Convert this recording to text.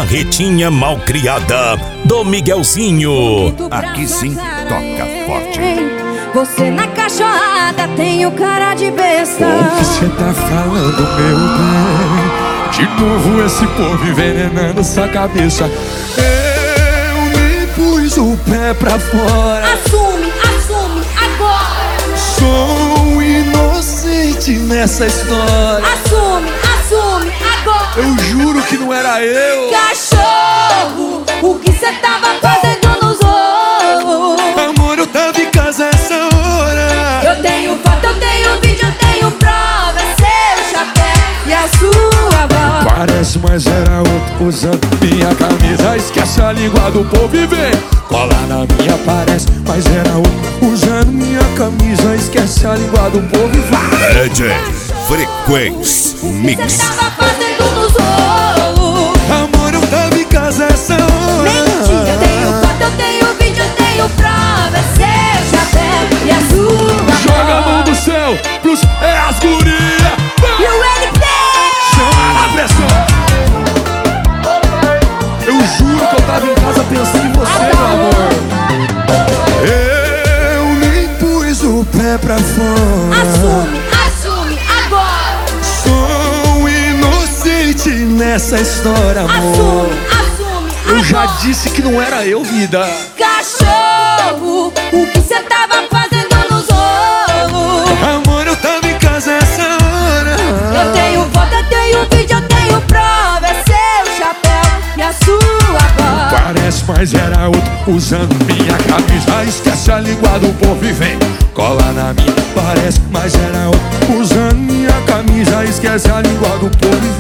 marretinha malcriada do Miguelzinho. Aqui sim, toca forte. Você na cachorrada tem o cara de besta. O que cê tá falando, meu bem? De novo esse povo envenenando sua cabeça. Eu nem pus o pé pra fora. Assume, assume, agora. Sou inocente nessa história. Assume, assume, agora. Eu juro que não era eu. Cachorro, o que cê tava fazendo nos ovos? Amor, eu tava em casa essa hora. Eu tenho foto, eu tenho vídeo, eu tenho prova. Seu chapéu e a sua voz. Parece, mas era outro usando minha camisa. Esquece a língua do povo e vem cola na minha. Parece, mas era outro usando minha camisa. Esquece a língua do povo e vai. DJ Frequência Mix. Cê tava fazendo nos ovos. Amor, eu tava em casa essa hora. Mentira, eu tenho foto, eu tenho vídeo, eu tenho prova. Seu chapéu e a sua Joga a mão voz. do céu pros as guria. E o LP. Chama na pressão. Eu juro que eu tava em casa pensando em você, meu amor. Eu nem pus o pé pra fora. Assume, assume, agora. Sou inocente nessa história, amor. Assume, assume, Eu já agora. disse que não era eu, vida. Cachorro, o que cê tava fazendo nos ovos? Amor, eu tava em casa essa hora. Eu tenho foto, eu tenho vídeo, eu tenho prova. É seu chapéu e a sua voz. Parece, mas era outro usando minha camisa. Esquece a língua do povo e vem cola na minha. Parece, mas era outro usando minha camisa. Esquece a língua do povo e